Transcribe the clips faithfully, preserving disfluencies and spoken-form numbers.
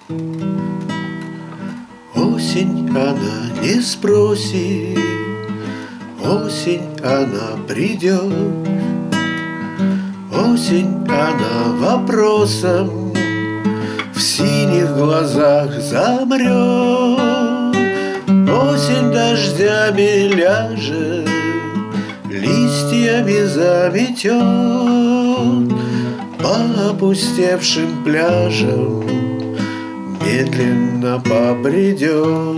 Осень, она не спросит, осень, она придет. Осень, она вопросом в синих глазах замрет. Осень дождями ляжет, листьями заметет, по опустевшим пляжам медленно побредет.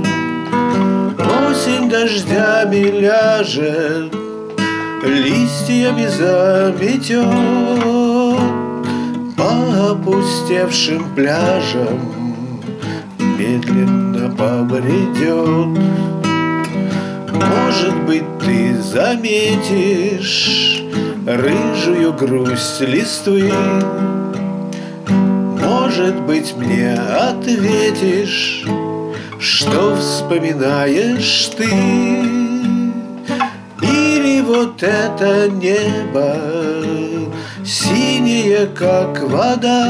Осень дождями ляжет, листьями заметет, по опустевшим пляжам медленно побредет. Может быть, ты заметишь рыжую грусть листвы, может быть, мне ответишь, что вспоминаешь ты. Или вот это небо, синее, как вода.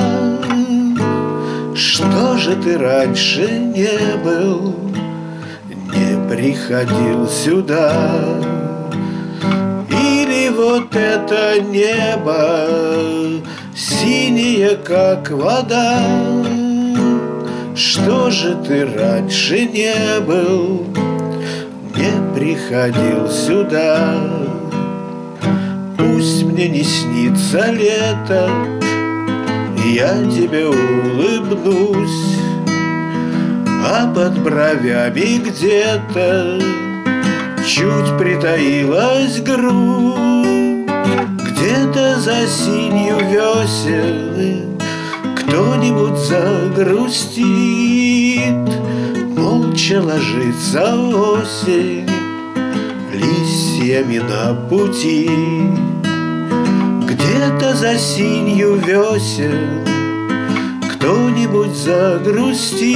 Что же ты раньше не был, не приходил сюда? Или вот это небо, синее, как вода. Что же ты раньше не был, не приходил сюда? Пусть мне не снится лето, я тебе улыбнусь, а под бровями где-то чуть притаилась грусть. Где-то за синью весен кто-нибудь загрустит, молча ложится осень листьями на пути. Где-то за синью весен кто-нибудь загрустит,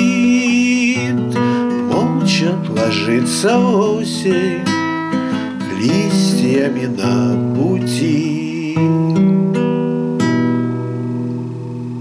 молча ложится осень листьями на пути.